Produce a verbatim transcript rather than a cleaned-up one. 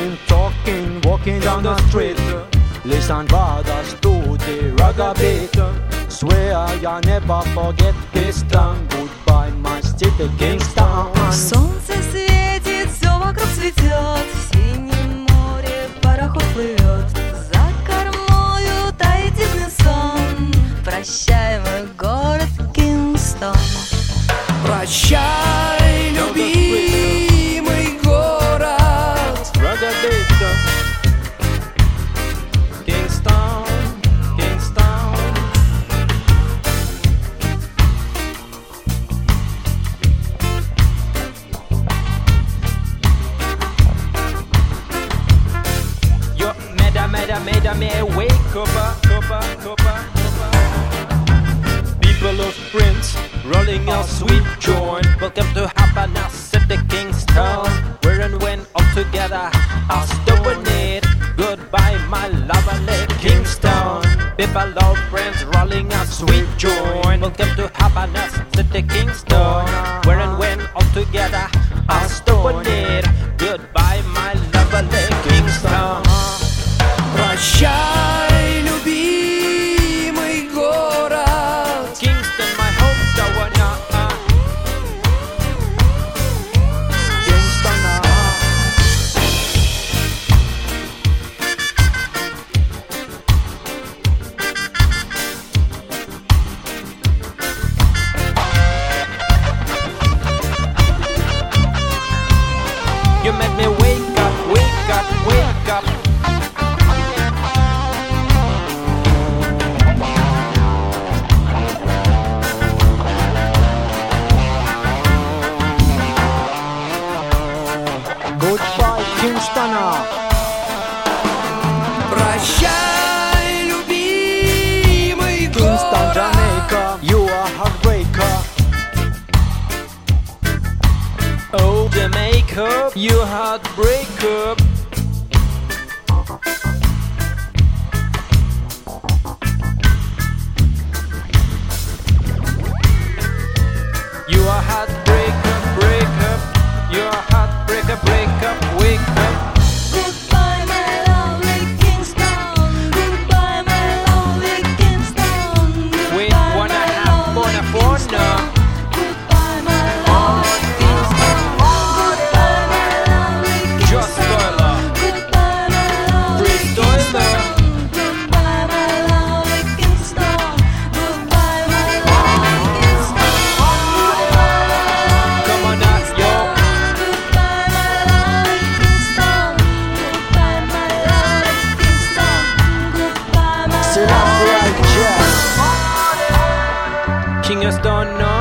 Talking, talking, walking down the street. Listen brothers to the ragga beat. Swear I never forget Kingston. Goodbye my city Kingston. Солнце светит, все вокруг цветет, в синем море пароход плывет, за кормою тает дивный сон. Прощай, мой город Кингстон. Прощай, любимый город. Ragga beat. Kingston, Kingston. Yo, meda, meda, meda, me wake up, up, up, up. People of Prince, rolling our sweet joint. Welcome to Havana City, Kingston. Where and when all together, I'll stop with it. Goodbye, my lovely Kingston. People of Prince, rolling our sweet joint. Welcome to Havana City, Kingston. Where and when all together, I'll stop with it. Goodbye, my lovely Kingston. Прощай, любимый город. Kingston, my hometown. uh, Kingston, uh. You made me wake up, wake up, wake up. Goodbye, Kingston. Прощай, любимый Kingston, город. Jamaica, you are heartbreaker. Oh, Jamaica, you heartbreaker. You are heartbreaker, break up. You are heartbreaker, break up, wake up. Goodbye, my lovely Kingston. Goodbye, my lovely Kingston. We Goodbye, wanna my have lovely fun, fun Kingston. now. Goodbye, my lovely Kingston. Goodbye, my lovely Kingston. Just Stoiler, Goodbye, my lovely Free Stoiler. Goodbye, my lovely Kingston. Goodbye, my lovely Kingston. Come on now, yo. Goodbye, my lovely Kingston. Goodbye, my lovely Kingston. Goodbye, my Still lovely up like jazz. Kingston, no.